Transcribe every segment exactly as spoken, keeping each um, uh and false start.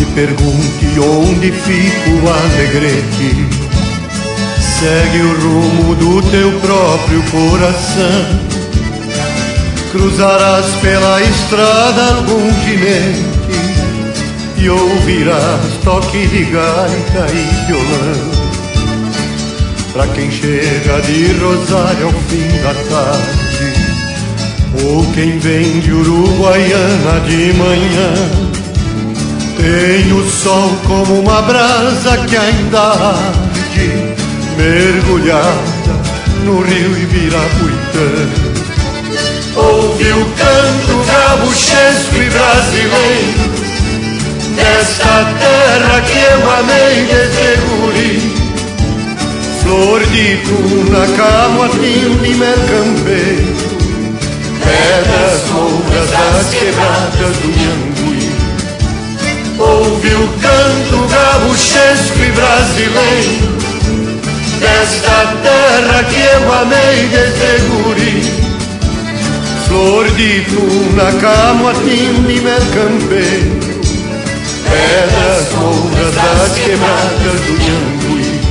pergunte onde fica o Alegrete, segue o rumo do teu próprio coração. Cruzarás pela estrada algum ginete e ouvirás toque de gaita e violão. Pra quem chega de Rosário ao fim da tarde, ou quem vem de Uruguaiana de manhã, tem o sol como uma brasa que ainda arde, mergulhada no rio Ibirapuitã. Ouve o canto gaúchesco e brasileiro desta terra que eu amei desde guri. Flor de tuna, camotinho de mercampeiro, pedras louras das quebradas do Nhangui. Ouve o canto gaúchesco e brasileiro desta terra que eu amei desde guri. Flor de tuna, camotinho de mercampeiro, pedras louras das quebradas do Nhangui.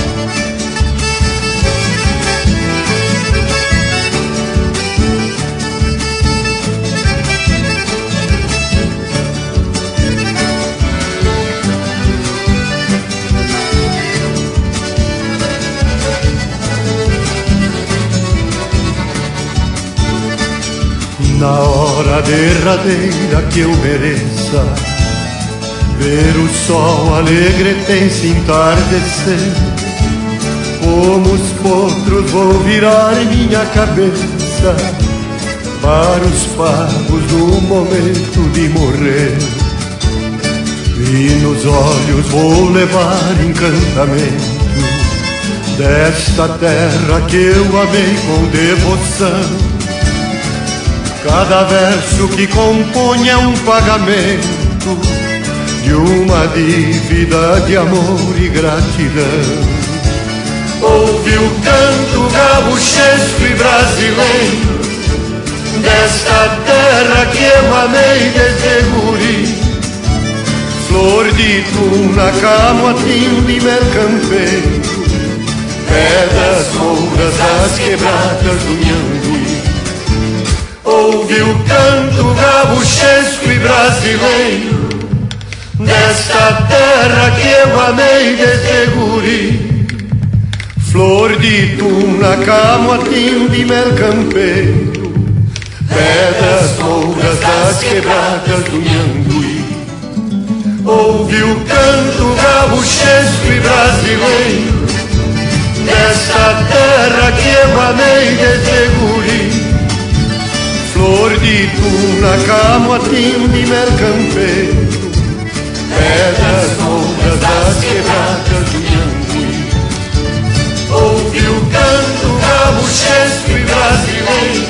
Na hora derradeira que eu mereça ver o sol alegretense entardecer, como os potros vou virar minha cabeça para os pagos do momento de morrer. E nos olhos vou levar encantamento desta terra que eu amei com devoção. Cada verso que compõe é um pagamento de uma dívida de amor e gratidão. Ouve o canto gaúchesco e brasileiro desta terra que eu amei desde guri. Flor de tuna, camotinho de mercampeiro, pedras louras das quebradas do Nhangui. Ouve o canto gaúchesco e brasileiro desta terra que eu amei desde guri. Flor de tuna, camotinho de mercampeiro, pedras louras das quebradas do Nhangui. Ouve o canto gaúchesco e brasileiro desta terra que eu amei desde guri. Flor de tuna, camotinho de mercampeiro, pedras louras das quebradas do Nhangui. Ouve o canto gaúchesco e brasileiro